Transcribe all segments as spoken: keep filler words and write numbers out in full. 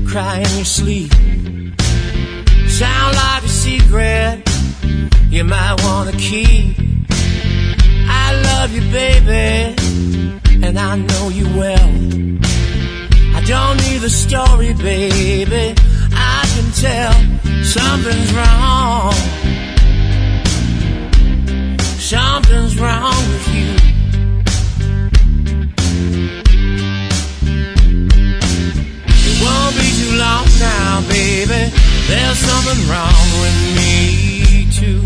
cry in your sleep. Sound like a secret you might wanna keep. I love you, baby, and I know you well. I don't need the story, baby, I can tell something's wrong. Something's wrong with you. It won't be too long now, baby, there's something wrong with me too.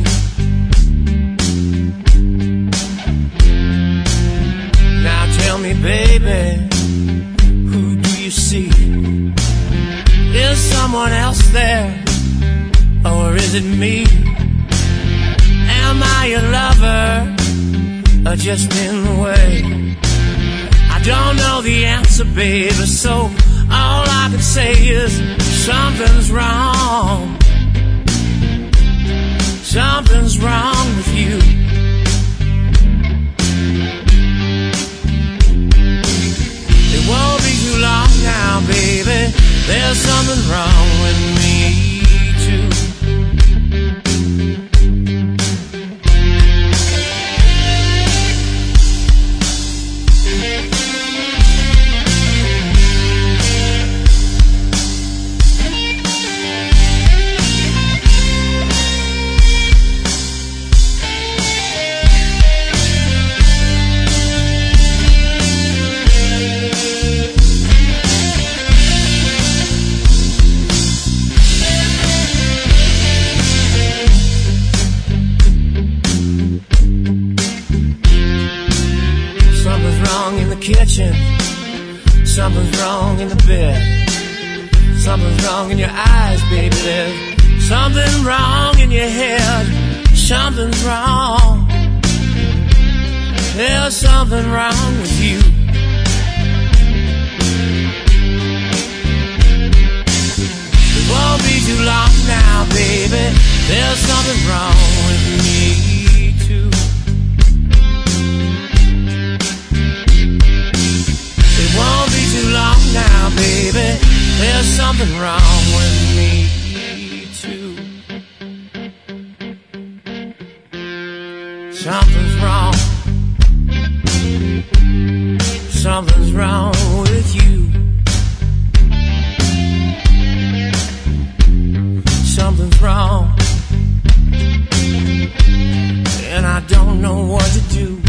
Now tell me, baby, who do you see? Is someone else there, or is it me? Am I your lover, or just in the way? I don't know the answer, baby, so all I can say is something's wrong. Something's wrong with you. It won't be too long now, baby, there's something wrong with me too. Kitchen, something's wrong in the bed. Something's wrong in your eyes, baby. There's something wrong in your head. Something's wrong. There's something wrong with you. It won't be too long now, baby, there's something wrong with me too. It won't be too long now, baby, there's something wrong with me too. Something's wrong. Something's wrong with you. Something's wrong, and I don't know what to do.